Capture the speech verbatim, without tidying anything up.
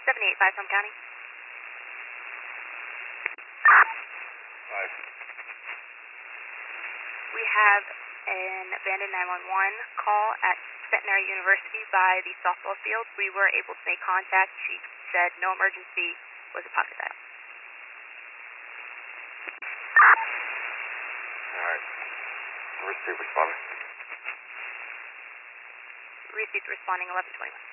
seven eight five from County. Five. We have an abandoned nine one one call at Centenary University by the softball field. We were able to make contact. She said no emergency, was a pocket dial. Alright. Received responding. Received responding eleven twenty-one.